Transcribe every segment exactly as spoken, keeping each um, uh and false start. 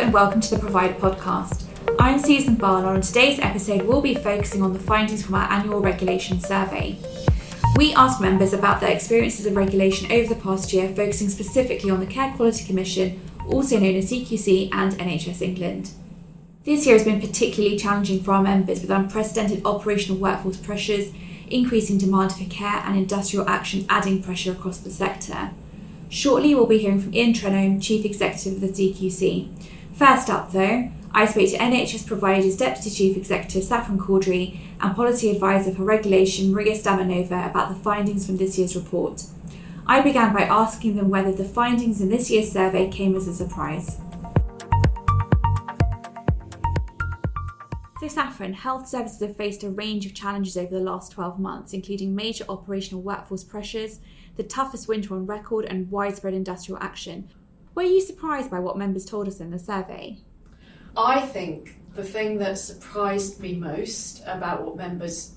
and welcome to the Provide podcast. I'm Susan Barlow, and on today's episode we'll be focusing on the findings from our annual regulation survey. We asked members about their experiences of regulation over the past year, focusing specifically on the Care Quality Commission, also known as C Q C, and N H S England. This year has been particularly challenging for our members, with unprecedented operational workforce pressures, increasing demand for care and industrial action adding pressure across the sector. Shortly we'll be hearing from Ian Trenholm, Chief Executive of the C Q C. First up though, I spoke to N H S Providers Deputy Chief Executive Saffron Caudry and Policy Advisor for Regulation Maria Stamanova about the findings from this year's report. I began by asking them whether the findings in this year's survey came as a surprise. So Saffron, health services have faced a range of challenges over the last twelve months, including major operational workforce pressures, the toughest winter on record, and widespread industrial action. Were you surprised by what members told us in the survey? I think the thing that surprised me most about what members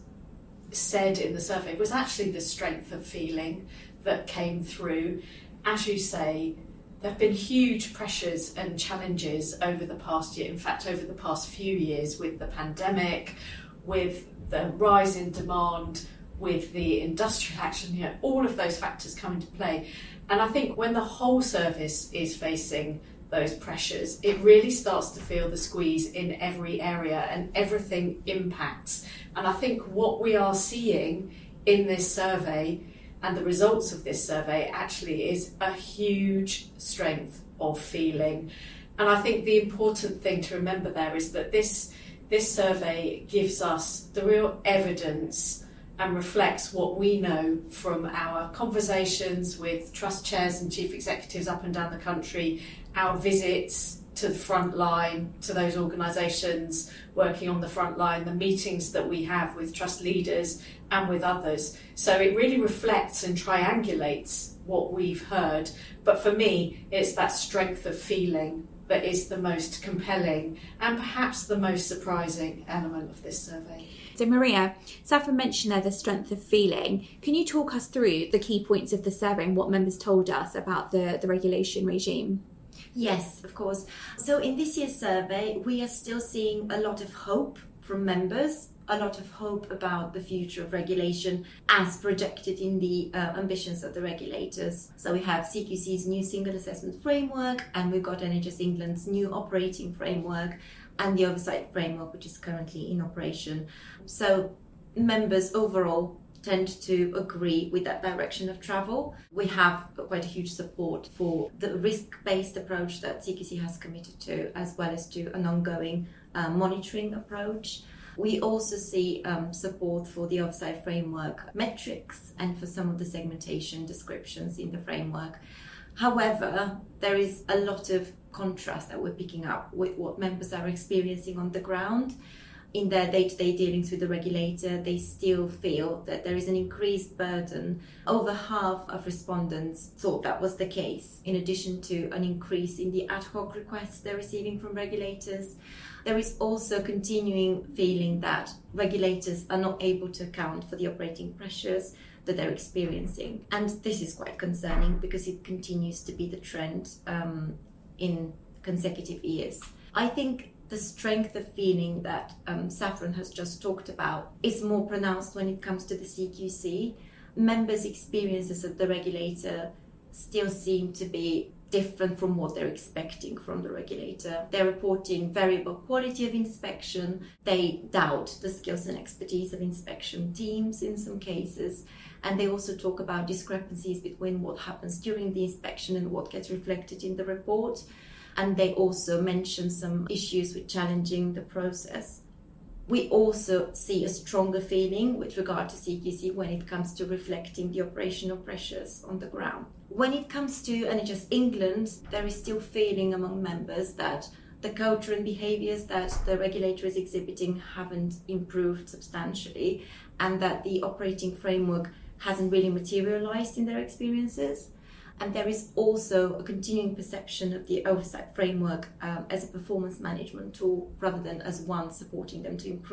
said in the survey was actually the strength of feeling that came through. As you say, there have been huge pressures and challenges over the past year, in fact over the past few years, with the pandemic, with the rise in demand, with the industrial action, you know, all of those factors come into play. And I think when the whole service is facing those pressures, it really starts to feel the squeeze in every area and everything impacts. And I think what we are seeing in this survey and the results of this survey actually is a huge strength of feeling. And I think the important thing to remember there is that this, this survey gives us the real evidence and reflects what we know from our conversations with trust chairs and chief executives up and down the country, our visits to the front line, to those organisations working on the front line, the meetings that we have with trust leaders and with others. So it really reflects and triangulates what we've heard. But for me, it's that strength of feeling that is the most compelling and perhaps the most surprising element of this survey. So Maria, Saffron mentioned there the strength of feeling. Can you talk us through the key points of the survey and what members told us about the, the regulation regime? Yes, of course. So in this year's survey, we are still seeing a lot of hope from members, a lot of hope about the future of regulation as projected in the uh, ambitions of the regulators. So we have C Q C's new single assessment framework, and we've got N H S England's new operating framework and the oversight framework, which is currently in operation. So members overall tend to agree with that direction of travel. We have quite a huge support for the risk-based approach that C Q C has committed to, as well as to an ongoing uh, monitoring approach. We also see um, support for the oversight framework metrics and for some of the segmentation descriptions in the framework. However, there is a lot of contrast that we're picking up with what members are experiencing on the ground. In their day-to-day dealings with the regulator, they still feel that there is an increased burden. Over half of respondents thought that was the case, in addition to an increase in the ad hoc requests they're receiving from regulators. There is also a continuing feeling that regulators are not able to account for the operating pressures that they're experiencing. And this is quite concerning because it continues to be the trend um, in consecutive years. I think the strength of feeling that um, Saffron has just talked about is more pronounced when it comes to the C Q C. Members' experiences of the regulator still seem to be different from what they're expecting from the regulator. They're reporting variable quality of inspection. They doubt the skills and expertise of inspection teams in some cases. And they also talk about discrepancies between what happens during the inspection and what gets reflected in the report. And they also mention some issues with challenging the process. We also see a stronger feeling with regard to C Q C when it comes to reflecting the operational pressures on the ground. When it comes to N H S England, there is still feeling among members that the culture and behaviours that the regulator is exhibiting haven't improved substantially, and that the operating framework hasn't really materialised in their experiences. And there is also a continuing perception of the oversight framework um, as a performance management tool rather than as one supporting them to improve.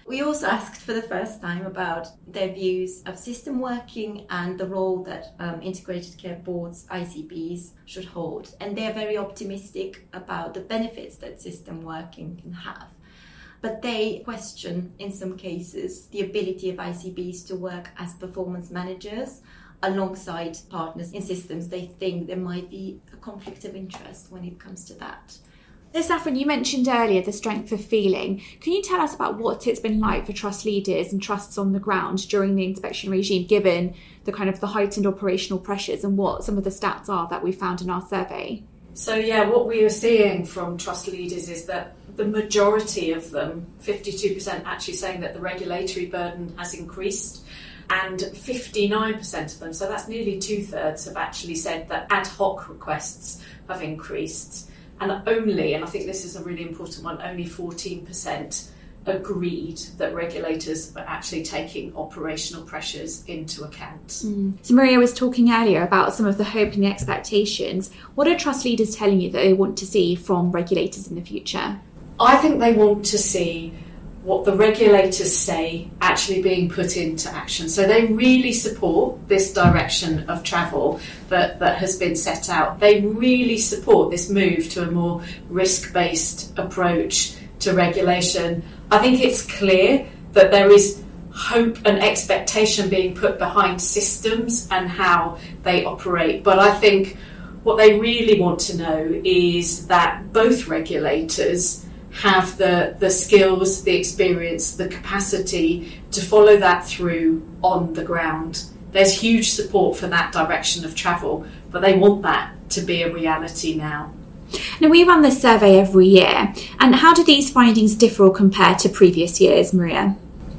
We also asked for the first time about their views of system working and the role that um, integrated care boards, I C Bs, should hold. And they're very optimistic about the benefits that system working can have. But they question, in some cases, the ability of I C Bs to work as performance managers alongside partners in systems. They think there might be a conflict of interest when it comes to that. Saffron, you mentioned earlier the strength of feeling. Can you tell us about what it's been like for trust leaders and trusts on the ground during the inspection regime, given the kind of the heightened operational pressures, and what some of the stats are that we found in our survey? So yeah, what we are seeing from trust leaders is that the majority of them, fifty-two percent, actually saying that the regulatory burden has increased, and fifty-nine percent of them, so that's nearly two-thirds, have actually said that ad hoc requests have increased. And only, and I think this is a really important one, only fourteen percent agreed that regulators are actually taking operational pressures into account. Mm. So Maria was talking earlier about some of the hope and the expectations. What are trust leaders telling you that they want to see from regulators in the future? I think they want to see what the regulators say actually being put into action. So they really support this direction of travel that, that has been set out. They really support this move to a more risk-based approach to regulation. I think it's clear that there is hope and expectation being put behind systems and how they operate. But I think what they really want to know is that both regulators have the, the skills, the experience, the capacity to follow that through on the ground. There's huge support for that direction of travel, but they want that to be a reality now. Now, we run this survey every year, and how do these findings differ or compare to previous years, Maria?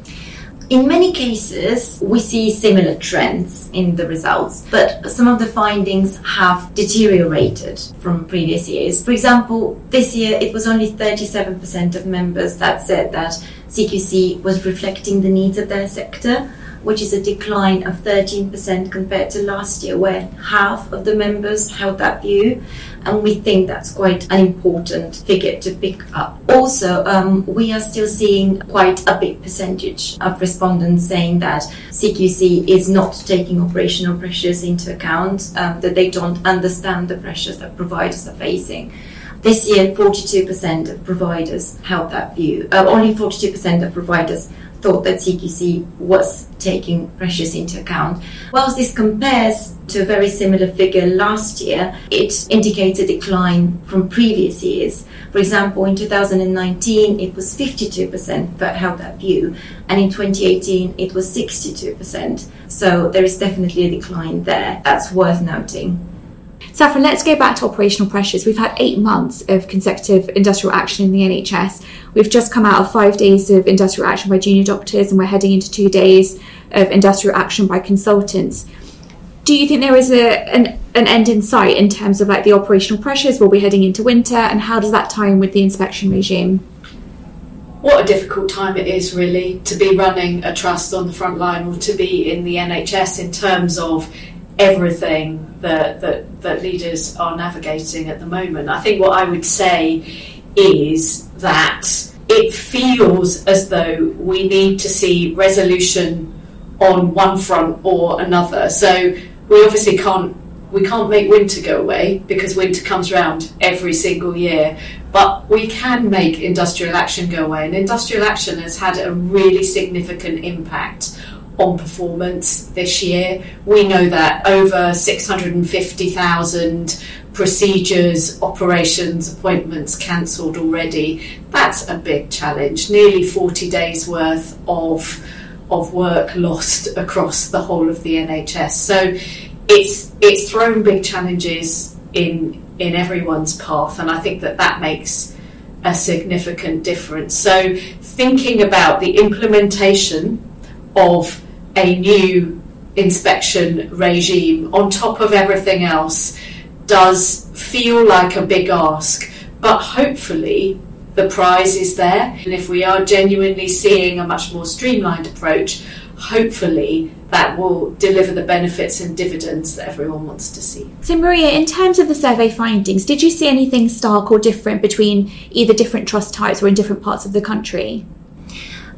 In many cases, we see similar trends in the results, but some of the findings have deteriorated from previous years. For example, this year it was only thirty-seven percent of members that said that C Q C was reflecting the needs of their sector, which is a decline of thirteen percent compared to last year, where half of the members held that view. And we think that's quite an important figure to pick up. Also, um, we are still seeing quite a big percentage of respondents saying that C Q C is not taking operational pressures into account, um, that they don't understand the pressures that providers are facing. This year, forty-two percent of providers held that view. Uh, only forty-two percent of providers thought that C Q C was taking pressures into account. Whilst this compares to a very similar figure last year, it indicates a decline from previous years. For example, in two thousand nineteen, it was fifty-two percent that held that view, and in twenty eighteen, it was sixty-two percent. So there is definitely a decline there. That's worth noting. Saffron, let's go back to operational pressures. We've had eight months of consecutive industrial action in the N H S. We've just come out of five days of industrial action by junior doctors, and we're heading into two days of industrial action by consultants. Do you think there is a an, an end in sight in terms of like the operational pressures? We'll be heading into winter, and how does that tie in with the inspection regime? What a difficult time it is, really, to be running a trust on the front line or to be in the N H S in terms of everything that, that that leaders are navigating at the moment. I think what I would say is that it feels as though we need to see resolution on one front or another. So we obviously can't we can't make winter go away because winter comes around every single year, but we can make industrial action go away, and industrial action has had a really significant impact on performance this year. We know that over six hundred fifty thousand procedures, operations, appointments cancelled already. That's a big challenge. Nearly forty days worth of of work lost across the whole of the N H S. So it's it's thrown big challenges in in everyone's path, and I think that that makes a significant difference. So thinking about the implementation of a new inspection regime on top of everything else does feel like a big ask, but hopefully the prize is there, and if we are genuinely seeing a much more streamlined approach, hopefully that will deliver the benefits and dividends that everyone wants to see. So Maria, in terms of the survey findings, did you see anything stark or different between either different trust types or in different parts of the country?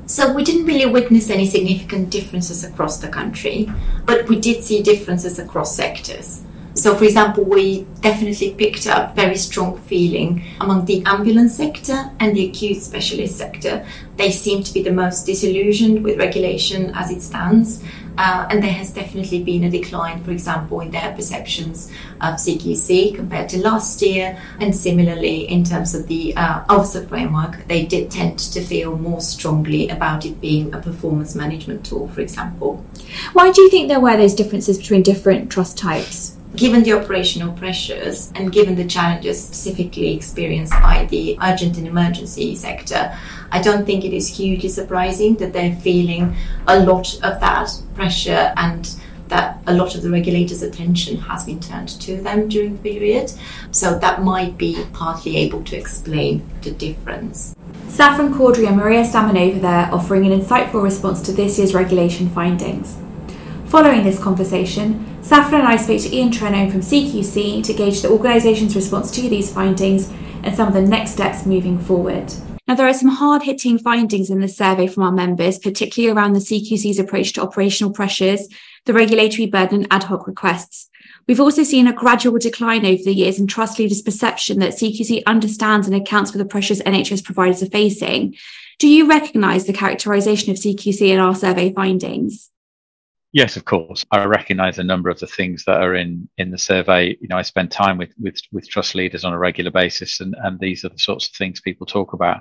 So we didn't really witness any significant differences across the country, but we did see differences across sectors. So, for example, we definitely picked up very strong feeling among the ambulance sector and the acute specialist sector. They seem to be the most disillusioned with regulation as it stands. Uh, and there has definitely been a decline, for example, in their perceptions of C Q C compared to last year. And similarly, in terms of the uh, Ofsted framework, they did tend to feel more strongly about it being a performance management tool, for example. Why do you think there were those differences between different trust types? Given the operational pressures and given the challenges specifically experienced by the urgent and emergency sector, I don't think it is hugely surprising that they're feeling a lot of that pressure and that a lot of the regulators' attention has been turned to them during the period. So that might be partly able to explain the difference. Saffron Caudry and Maria Stamanova there offering an insightful response to this year's regulation findings. Following this conversation, Saffron and I spoke to Ian Trenholm from C Q C to gauge the organisation's response to these findings and some of the next steps moving forward. Now, there are some hard-hitting findings in the survey from our members, particularly around the C Q C's approach to operational pressures, the regulatory burden and ad hoc requests. We've also seen a gradual decline over the years in trust leaders' perception that C Q C understands and accounts for the pressures N H S providers are facing. Do you recognise the characterisation of C Q C in our survey findings? Yes, of course. I recognise a number of the things that are in, in the survey. You know, I spend time with, with, with trust leaders on a regular basis, and, and these are the sorts of things people talk about.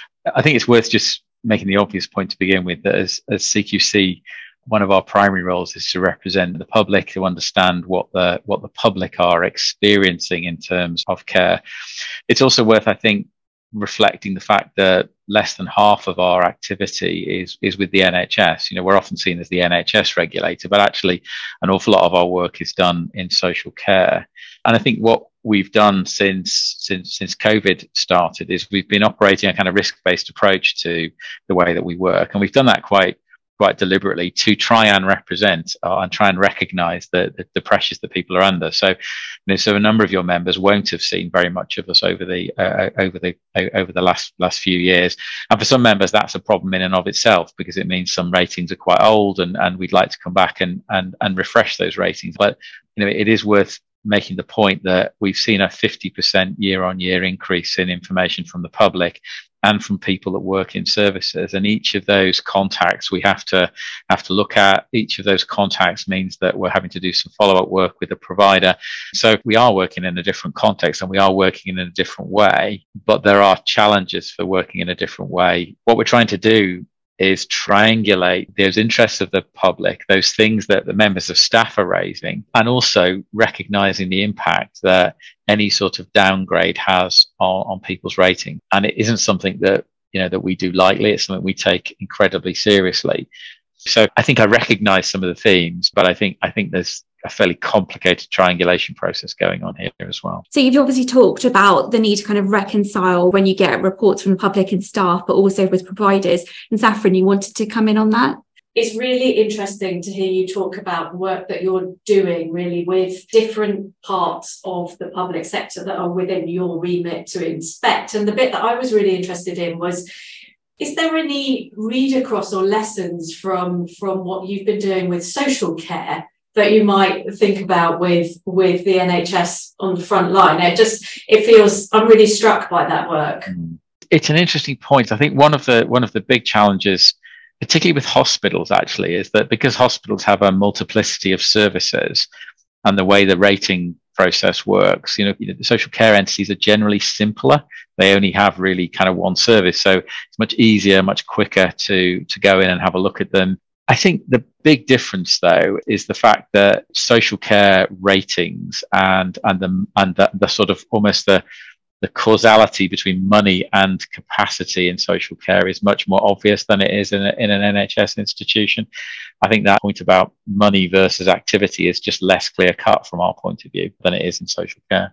I think it's worth just making the obvious point to begin with, that as, as C Q C, one of our primary roles is to represent the public, to understand what the what the public are experiencing in terms of care. It's also worth, I think, reflecting the fact that less than half of our activity is is with the N H S. You know, we're often seen as the N H S regulator, but actually an awful lot of our work is done in social care. And I think what we've done since since since COVID started is we've been operating a kind of risk-based approach to the way that we work, and we've done that quite quite deliberately to try and represent uh, and try and recognise the, the the pressures that people are under. So, you know, so a number of your members won't have seen very much of us over the uh, over the uh, over the last last few years, and for some members that's a problem in and of itself, because it means some ratings are quite old, and and we'd like to come back and and and refresh those ratings. But you know, it is worth making the point that we've seen a fifty percent year on year increase in information from the public and from people that work in services, and each of those contacts we have to have to look at. Each of those contacts means that we're having to do some follow-up work with the provider. So we are working in a different context and we are working in a different way, but there are challenges for working in a different way. What we're trying to do is triangulate those interests of the public, those things that the members of staff are raising, and also recognizing the impact that any sort of downgrade has on, on people's rating. And it isn't something that, you know, that we do lightly. It's something we take incredibly seriously. So I think I recognize some of the themes, but I think I think there's a fairly complicated triangulation process going on here as well. So you've obviously talked about the need to kind of reconcile when you get reports from the public and staff, but also with providers. And Saffron, you wanted to come in on that? It's really interesting to hear you talk about the work that you're doing really with different parts of the public sector that are within your remit to inspect. And the bit that I was really interested in was, is there any read across or lessons from, from what you've been doing with social care that you might think about with with the N H S on the front line? It just, it feels, I'm really struck by that work. It's an interesting point. I think one of the one of the big challenges, particularly with hospitals actually, is that because hospitals have a multiplicity of services and the way the rating process works, you know, the social care entities are generally simpler. They only have really kind of one service. So it's much easier, much quicker to to go in and have a look at them. I think the big difference, though, is the fact that social care ratings and and the and the, the sort of almost the the causality between money and capacity in social care is much more obvious than it is in, a, in an N H S institution. I think that point about money versus activity is just less clear cut from our point of view than it is in social care.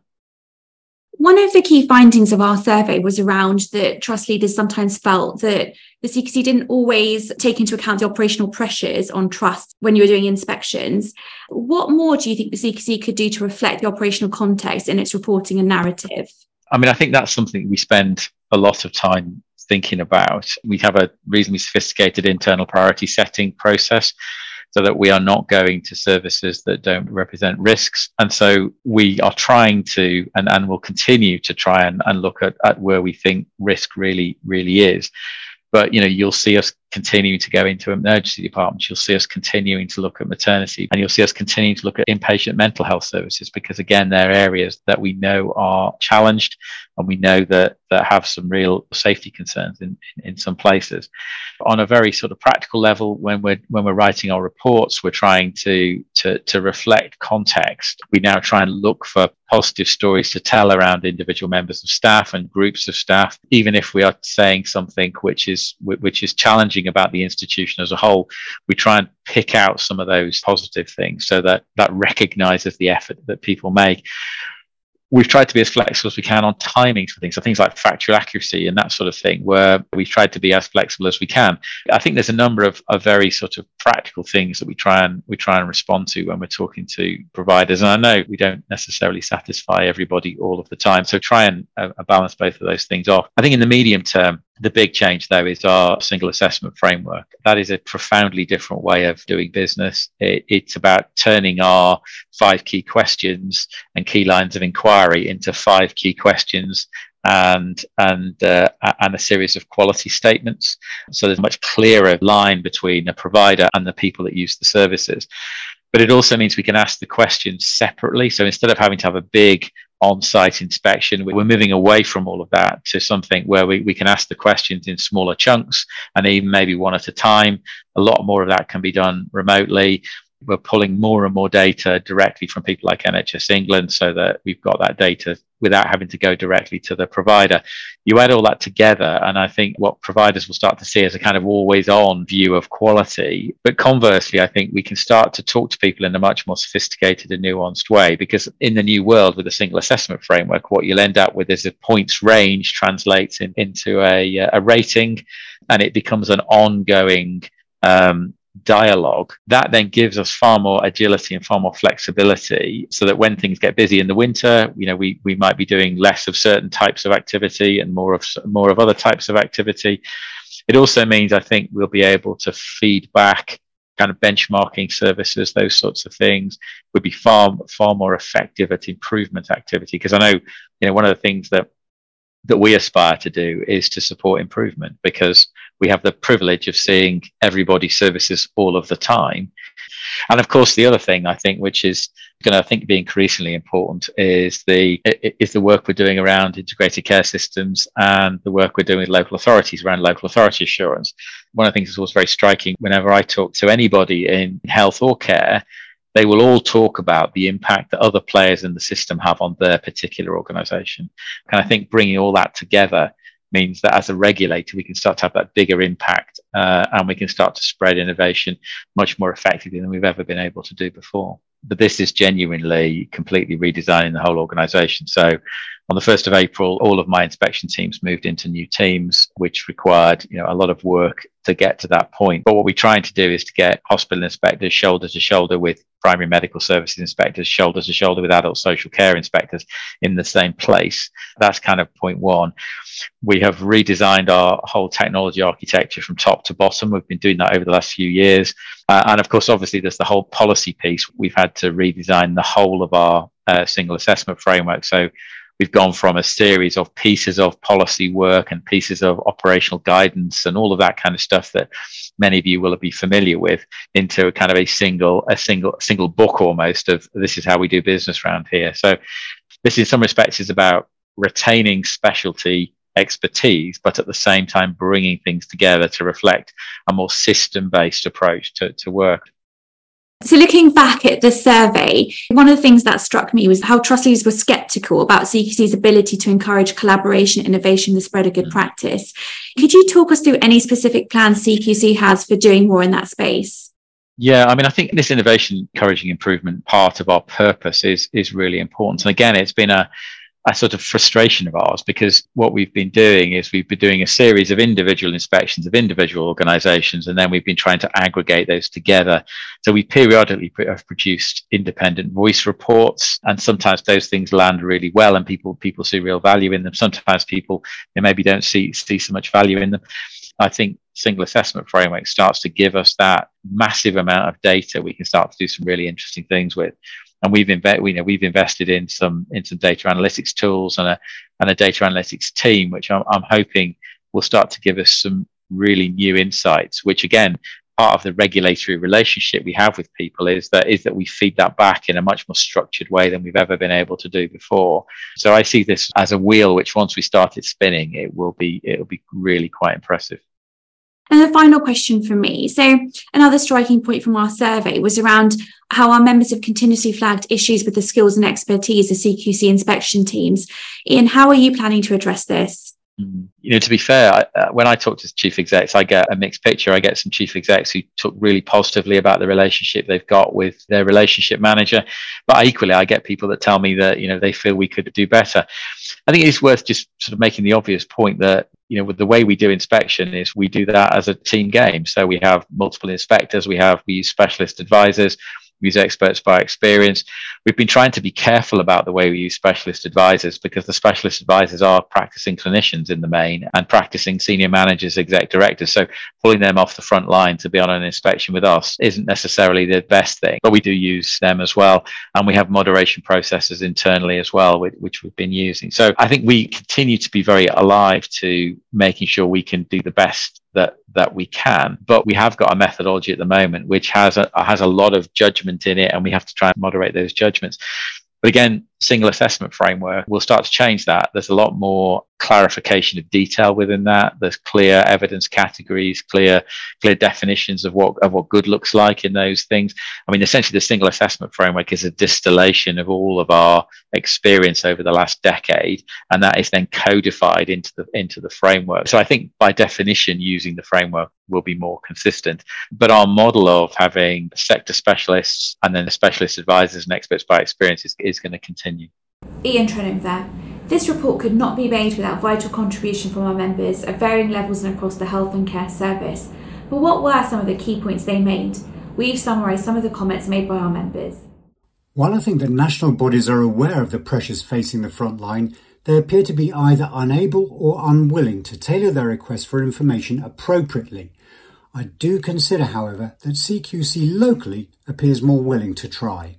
One of the key findings of our survey was around that trust leaders sometimes felt that the C Q C didn't always take into account the operational pressures on trust when you were doing inspections. What more do you think the C Q C could do to reflect the operational context in its reporting and narrative? I mean, I think that's something we spend a lot of time thinking about. We have a reasonably sophisticated internal priority setting process, so that we are not going to services that don't represent risks. And so we are trying to, and, and will continue to try and, and look at, at where we think risk really, really is. But, you know, you'll see us continuing to go into emergency departments. You'll see us continuing to look at maternity, and you'll see us continuing to look at inpatient mental health services, because, again, they're areas that we know are challenged, and we know that that have some real safety concerns in, in, in some places. On a very sort of practical level, when we're when we're writing our reports, we're trying to to to reflect context. We now try and look for positive stories to tell around individual members of staff and groups of staff, even if we are saying something which is which is challenging about the institution as a whole. We try and pick out some of those positive things so that that recognizes the effort that people make. We've tried to be as flexible as we can on timings for things, so things like factual accuracy and that sort of thing, where we've tried to be as flexible as we can. I think there's a number of, of very sort of practical things that we try and we try and respond to when we're talking to providers. And I know we don't necessarily satisfy everybody all of the time, so try and uh, balance both of those things off. I think in the medium term, the big change, though, is our single assessment framework. That is a profoundly different way of doing business. It, it's about turning our five key questions and key lines of inquiry into five key questions and and uh, and a series of quality statements. So there's a much clearer line between a provider and the people that use the services. But it also means we can ask the questions separately. So instead of having to have a big on-site inspection, we're moving away from all of that to something where we, we can ask the questions in smaller chunks and even maybe one at a time. A lot more of that can be done remotely. We're pulling more and more data directly from people like N H S England, so that we've got that data without having to go directly to the provider. You add all that together, and I think what providers will start to see is a kind of always on view of quality. But conversely, I think we can start to talk to people in a much more sophisticated and nuanced way, because in the new world with a single assessment framework, what you'll end up with is a points range translates in, into a, a rating, and it becomes an ongoing um, dialogue that then gives us far more agility and far more flexibility, so that when things get busy in the winter, you know, we we might be doing less of certain types of activity and more of more of other types of activity. It also means, I think, we'll be able to feed back kind of benchmarking services, those sorts of things would be far far more effective at improvement activity. Because I know, you know, one of the things that that we aspire to do is to support improvement, because we have the privilege of seeing everybody's services all of the time. And of course, the other thing I think, which is going to I think be increasingly important, is the is the work we're doing around integrated care systems and the work we're doing with local authorities around local authority assurance. One of the things that's always very striking whenever I talk to anybody in health or care, they will all talk about the impact that other players in the system have on their particular organisation. And I think bringing all that together means that as a regulator, we can start to have that bigger impact uh, and we can start to spread innovation much more effectively than we've ever been able to do before. But this is genuinely completely redesigning the whole organisation. So on the first of April, all of my inspection teams moved into new teams, which required, you know, a lot of work to get to that point. But what we're trying to do is to get hospital inspectors shoulder to shoulder with primary medical services inspectors, shoulder to shoulder with adult social care inspectors in the same place. That's kind of point one. We have redesigned our whole technology architecture from top to bottom. We've been doing that over the last few years. Uh, and of course, obviously, there's the whole policy piece. We've had to redesign the whole of our uh, single assessment framework. So we've gone from a series of pieces of policy work and pieces of operational guidance and all of that kind of stuff that many of you will be familiar with into a kind of a single, a single, single book almost of this is how we do business around here. So this in some respects is about retaining specialty expertise, but at the same time bringing things together to reflect a more system-based approach to, to work. So looking back at the survey, one of the things that struck me was how trust leaders were sceptical about C Q C's ability to encourage collaboration, innovation, and the spread of good practice. Could you talk us through any specific plans C Q C has for doing more in that space? Yeah, I mean, I think this innovation, encouraging improvement part of our purpose is is really important. And again, it's been a a sort of frustration of ours, because what we've been doing is we've been doing a series of individual inspections of individual organizations, and then we've been trying to aggregate those together. So we periodically have produced independent voice reports, and sometimes those things land really well and people people see real value in them. Sometimes people, they maybe don't see see so much value in them. I think single assessment framework starts to give us that massive amount of data we can start to do some really interesting things with. And we've inve- we, you know, we've invested in some in some data analytics tools and a and a data analytics team, which I'm, I'm hoping will start to give us some really new insights. Which again, part of the regulatory relationship we have with people is that is that we feed that back in a much more structured way than we've ever been able to do before. So I see this as a wheel, which once we start it spinning, it will be it will be really quite impressive. And the final question from me. So another striking point from our survey was around how our members have continuously flagged issues with the skills and expertise of C Q C inspection teams. Ian, how are you planning to address this? You know, to be fair, I, uh, when I talk to chief execs, I get a mixed picture. I get some chief execs who talk really positively about the relationship they've got with their relationship manager. But equally, I get people that tell me that, you know, they feel we could do better. I think it's worth just sort of making the obvious point that, you know, with the way we do inspection is we do that as a team game. So we have multiple inspectors, we have, we use specialist advisors, we use experts by experience. We've been trying to be careful about the way we use specialist advisors, because the specialist advisors are practicing clinicians in the main and practicing senior managers, exec directors. So pulling them off the front line to be on an inspection with us isn't necessarily the best thing, but we do use them as well. And we have moderation processes internally as well, which we've been using. So I think we continue to be very alive to making sure we can do the best that that we can, but we have got a methodology at the moment which has a has a lot of judgment in it, and we have to try and moderate those judgments. But again, single assessment framework will start to change that. There's a lot more clarification of detail within that. There's clear evidence categories, clear clear definitions of what of what good looks like in those things. I mean, essentially, the single assessment framework is a distillation of all of our experience over the last decade, and that is then codified into the into the framework. So I think by definition, using the framework will be more consistent. But our model of having sector specialists and then the specialist advisors and experts by experience is, is going to continue. Ian Trenholm there. This report could not be made without vital contribution from our members at varying levels and across the health and care service. But what were some of the key points they made? We've summarised some of the comments made by our members. While I think that national bodies are aware of the pressures facing the front line, they appear to be either unable or unwilling to tailor their requests for information appropriately. I do consider, however, that C Q C locally appears more willing to try.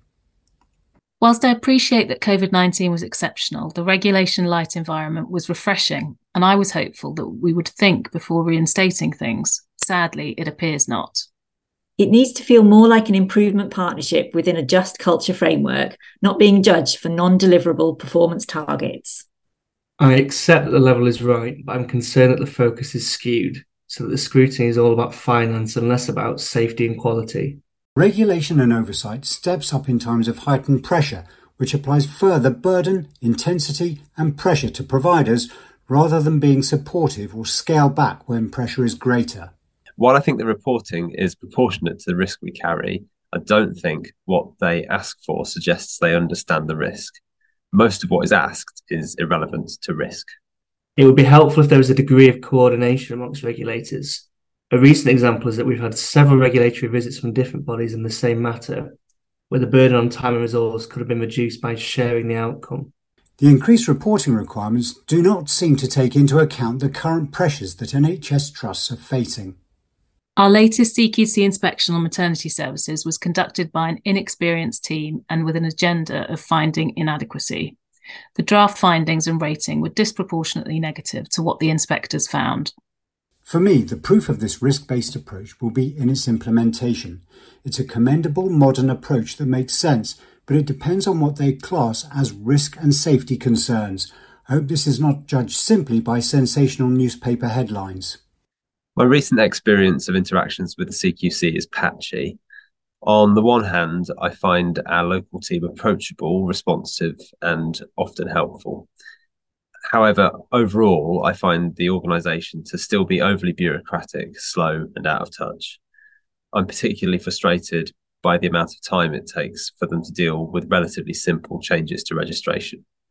Whilst I appreciate that COVID nineteen was exceptional, the regulation light environment was refreshing, and I was hopeful that we would think before reinstating things. Sadly, it appears not. It needs to feel more like an improvement partnership within a just culture framework, not being judged for non-deliverable performance targets. I accept that the level is right, but I'm concerned that the focus is skewed, so that the scrutiny is all about finance and less about safety and quality. Regulation and oversight steps up in times of heightened pressure, which applies further burden, intensity and pressure to providers rather than being supportive or scale back when pressure is greater. While I think the reporting is proportionate to the risk we carry, I don't think what they ask for suggests they understand the risk. Most of what is asked is irrelevant to risk. It would be helpful if there was a degree of coordination amongst regulators. A recent example is that we've had several regulatory visits from different bodies in the same matter, where the burden on time and resource could have been reduced by sharing the outcome. The increased reporting requirements do not seem to take into account the current pressures that N H S trusts are facing. Our latest C Q C inspection on maternity services was conducted by an inexperienced team and with an agenda of finding inadequacy. The draft findings and rating were disproportionately negative to what the inspectors found. For me, the proof of this risk-based approach will be in its implementation. It's a commendable modern approach that makes sense, but it depends on what they class as risk and safety concerns. I hope this is not judged simply by sensational newspaper headlines. My recent experience of interactions with the C Q C is patchy. On the one hand, I find our local team approachable, responsive, and often helpful. However, overall, I find the organisation to still be overly bureaucratic, slow, and out of touch. I'm particularly frustrated by the amount of time it takes for them to deal with relatively simple changes to registration.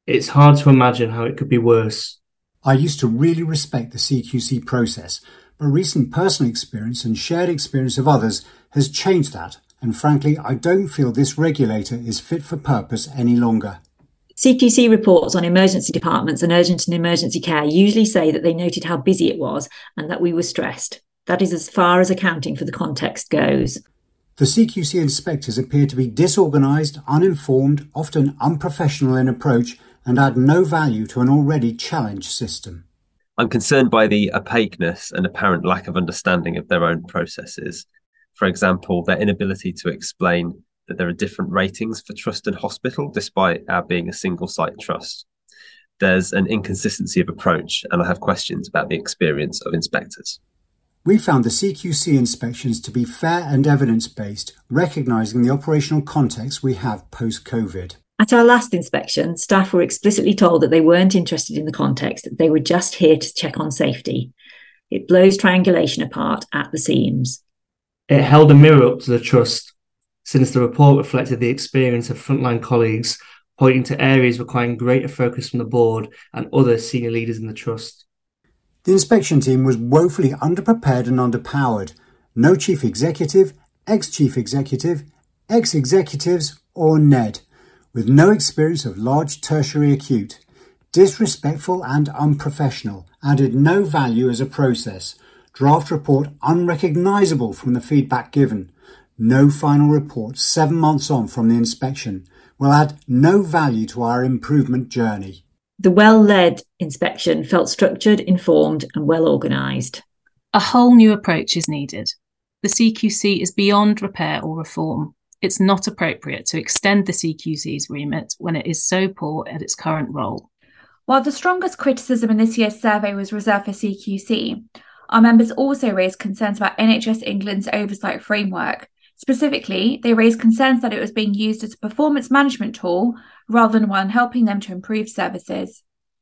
It's hard to imagine how it could be worse. I used to really respect the C Q C process, but recent personal experience and shared experience of others has changed that, and frankly, I don't feel this regulator is fit for purpose any longer. C Q C reports on emergency departments and urgent and emergency care usually say that they noted how busy it was and that we were stressed. That is as far as accounting for the context goes. The C Q C inspectors appear to be disorganised, uninformed, often unprofessional in approach, and add no value to an already challenged system. I'm concerned by the opaqueness and apparent lack of understanding of their own processes. For example, their inability to explain that there are different ratings for trust and hospital, despite our being a single site trust. There's an inconsistency of approach, and I have questions about the experience of inspectors. We found the C Q C inspections to be fair and evidence-based, recognising the operational context we have post-COVID. At our last inspection, staff were explicitly told that they weren't interested in the context, they were just here to check on safety. It blows triangulation apart at the seams. It held a mirror up to the trust, since the report reflected the experience of frontline colleagues, pointing to areas requiring greater focus from the board and other senior leaders in the trust. The inspection team was woefully underprepared and underpowered. No chief executive, ex-chief executive, ex-executives or N E D, with no experience of large tertiary acute. Disrespectful and unprofessional, added no value as a process. Draft report unrecognisable from the feedback given. No final report seven months on from the inspection. Will add no value to our improvement journey. The well-led inspection felt structured, informed and well organised. A whole new approach is needed. The C Q C is beyond repair or reform. It's not appropriate to extend the C Q C's remit when it is so poor at its current role. While the strongest criticism in this year's survey was reserved for C Q C, our members also raised concerns about N H S England's oversight framework. Specifically, they raised concerns that it was being used as a performance management tool rather than one helping them to improve services.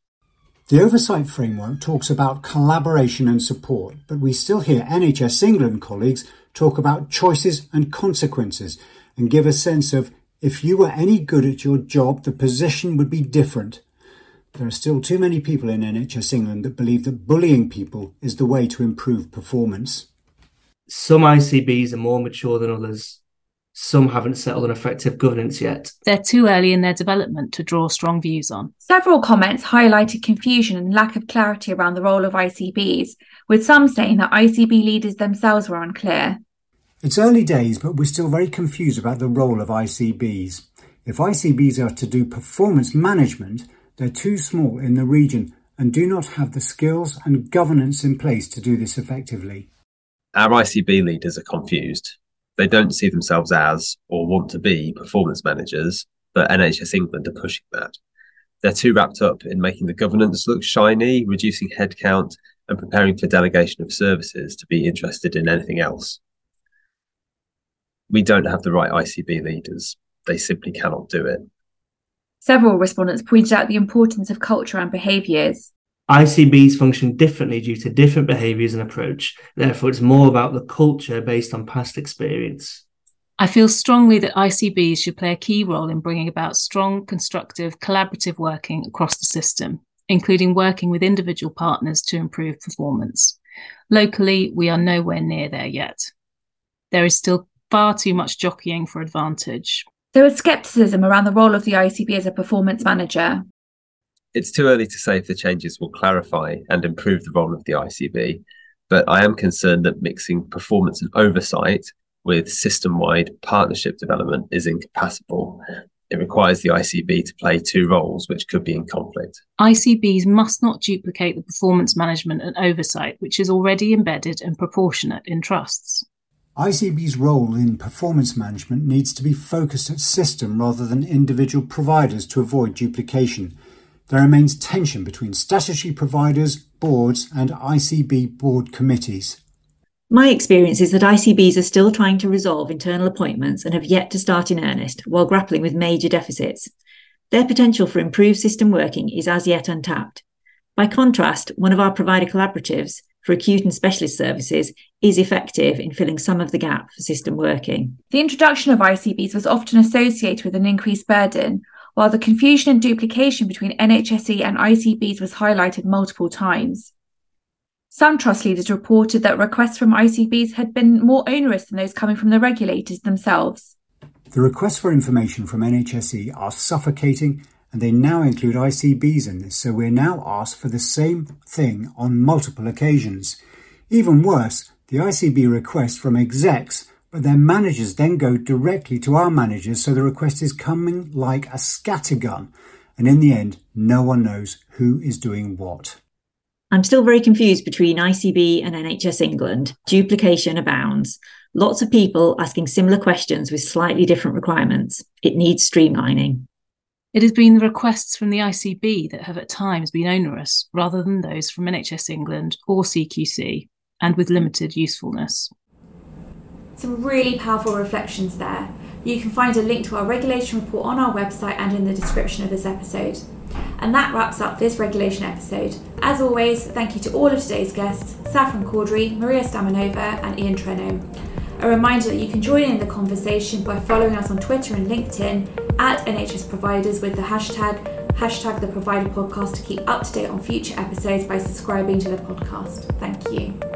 The oversight framework talks about collaboration and support, but we still hear N H S England colleagues talk about choices and consequences and give a sense of if you were any good at your job, the position would be different. There are still too many people in N H S England that believe that bullying people is the way to improve performance. Some I C Bs are more mature than others. Some haven't settled on effective governance yet. They're too early in their development to draw strong views on. Several comments highlighted confusion and lack of clarity around the role of I C Bs, with some saying that I C B leaders themselves were unclear. It's early days, but we're still very confused about the role of I C Bs. If I C Bs are to do performance management, they're too small in the region and do not have the skills and governance in place to do this effectively. Our I C B leaders are confused. They don't see themselves as or want to be performance managers, but N H S England are pushing that. They're too wrapped up in making the governance look shiny, reducing headcount, and preparing for delegation of services to be interested in anything else. We don't have the right I C B leaders. They simply cannot do it. Several respondents pointed out the importance of culture and behaviours. I C Bs function differently due to different behaviours and approach. Therefore, it's more about the culture based on past experience. I feel strongly that I C Bs should play a key role in bringing about strong, constructive, collaborative working across the system, including working with individual partners to improve performance. Locally, we are nowhere near there yet. There is still far too much jockeying for advantage. There was scepticism around the role of the I C B as a performance manager. It's too early to say if the changes will clarify and improve the role of the I C B, but I am concerned that mixing performance and oversight with system-wide partnership development is incompatible. It requires the I C B to play two roles which could be in conflict. I C Bs must not duplicate the performance management and oversight, which is already embedded and proportionate in trusts. I C B's role in performance management needs to be focused at system rather than individual providers to avoid duplication. There remains tension between statutory providers, boards and I C B board committees. My experience is that I C Bs are still trying to resolve internal appointments and have yet to start in earnest while grappling with major deficits. Their potential for improved system working is as yet untapped. By contrast, one of our provider collaboratives for acute and specialist services is effective in filling some of the gap for system working. The introduction of I C Bs was often associated with an increased burden, while the confusion and duplication between N H S E and I C Bs was highlighted multiple times. Some trust leaders reported that requests from I C Bs had been more onerous than those coming from the regulators themselves. The requests for information from N H S E are suffocating, and they now include I C Bs in this, so we're now asked for the same thing on multiple occasions. Even worse, the I C B request from execs, but their managers then go directly to our managers, so the request is coming like a scattergun, and in the end, no one knows who is doing what. I'm still very confused between I C B and N H S England. Duplication abounds. Lots of people asking similar questions with slightly different requirements. It needs streamlining. It has been the requests from the I C B that have at times been onerous, rather than those from N H S England or C Q C, and with limited usefulness. Some really powerful reflections there. You can find a link to our regulation report on our website and in the description of this episode. And that wraps up this regulation episode. As always, thank you to all of today's guests, Saffron Caudry, Maria Stamanova and Ian Trenholm. A reminder that you can join in the conversation by following us on Twitter and LinkedIn at N H S Providers with the hashtag, hashtag the Provider Podcast to keep up to date on future episodes by subscribing to the podcast. Thank you.